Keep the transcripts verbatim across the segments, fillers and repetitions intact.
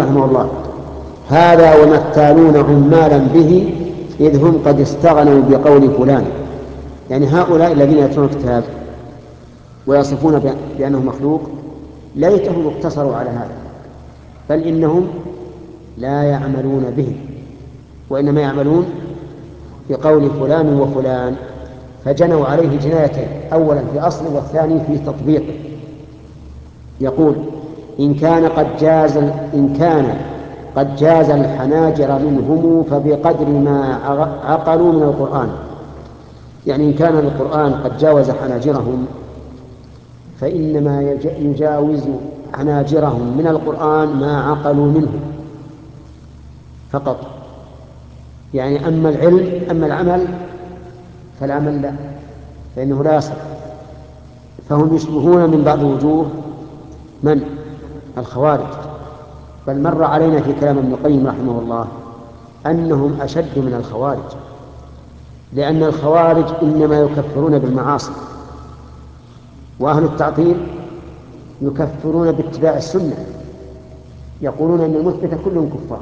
رحمه الله: هذا ومثالون عمالا به إذ هم قد استغنوا بقول فلان. يعني هؤلاء الذين يتلون الكتاب ويصفون بأنه مخلوق ليتهم اقتصروا على هذا، بل إنهم لا يعملون به، وإنما يعملون بقول فلان وفلان، فجنوا عليه جنايتين: أولا في أصله، والثاني في تطبيقه. يقول: إن كان قد جاز إن كان قد جاز الحناجر منهم فبقدر ما عقلوا من القرآن. يعني إن كان القرآن قد جاوز حناجرهم فإنما يجاوز حناجرهم من القرآن ما عقلوا منه فقط. يعني أما العلم أما العمل فالعمل لا، فإنه لا يصح. فهم يشبهون من بعض وجوه من؟ الخوارج. بل مر علينا في كلام ابن القيم رحمه الله أنهم أشد من الخوارج، لأن الخوارج إنما يكفرون بالمعاصي، وأهل التعطيل يكفرون باتباع السنة، يقولون أن المثبت كلهم كفار.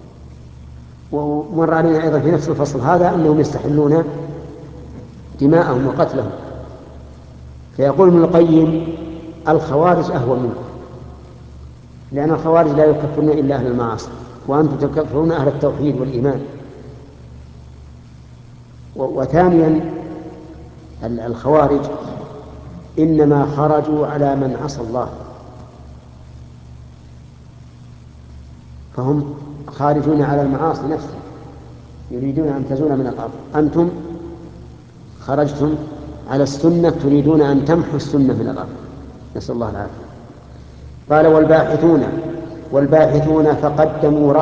ومر علينا أيضا في نفس الفصل هذا أنهم يستحلون دماءهم وقتلهم. فيقول ابن القيم: الخوارج أهون منه، لأن الخوارج لا يكفرون إلا أهل المعاصي، وأنتم تكفرون أهل التوحيد والإيمان. وثانيا الخوارج إنما خرجوا على من عصى الله، فهم خارجون على المعاصي نفسها، يريدون أن تزول من الأرض. أنتم خرجتم على السنة، تريدون أن تمحوا السنة من الأرض، نسأل الله العافية. قال: والباحثون والباحثون فقدموا